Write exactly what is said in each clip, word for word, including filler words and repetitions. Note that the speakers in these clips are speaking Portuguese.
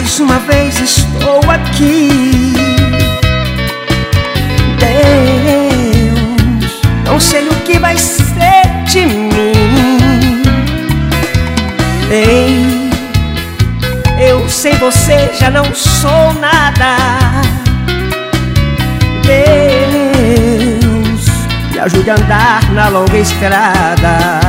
Mais uma vez estou aqui. Deus, não sei o que vai ser de mim. Ei, eu sem você já não sou nada. Deus, me ajude a andar na longa estrada.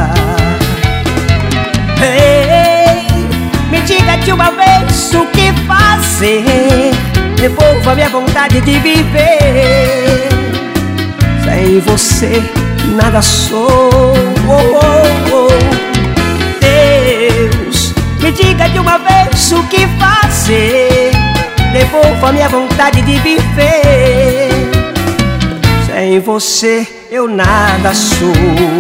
Ei, me diga de uma vez o que fazer. Devolva minha vontade de viver. Sem você nada sou. Oh, oh, oh. Deus, me diga de uma vez o que fazer. Devolva minha vontade de viver. Sem você eu nada sou.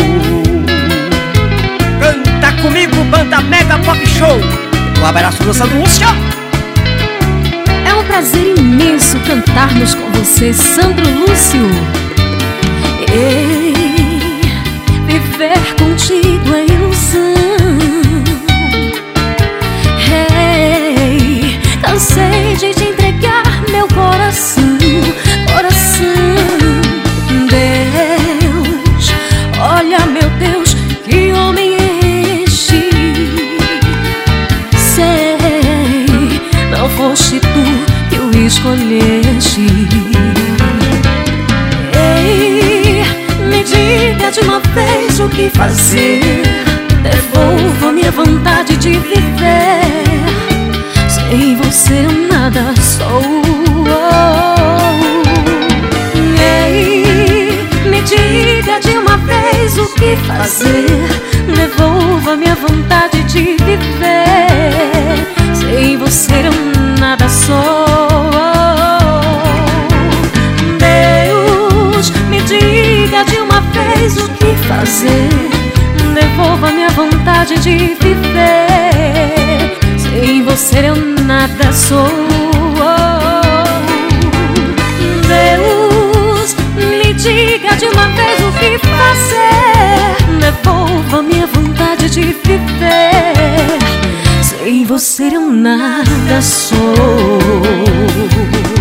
Canta comigo, banda Mega Pop Show. Um abraço do Sandro Lúcio. É um prazer imenso cantarmos com você, Sandro Lúcio. Ei, viver contigo é ilusão. Ei, cansei de te entregar meu coração, coração. Deus, olha meu Deus, que homem é este? Sei, não foste tu que o escolheste. Ei, me diga de uma vez o que fazer. Devolva minha vontade de viver. Sem você eu nada sou. Ei, me diga de uma vez o que fazer. Devolva minha vontade de viver. Sem você eu nada sou. Deus, me diga de uma vez o que fazer. Devolva minha vontade de viver. Sem você eu nada sou. Deus, me diga de uma vez o que fazer. Devolva minha vontade de viver. Sem você eu nada sou.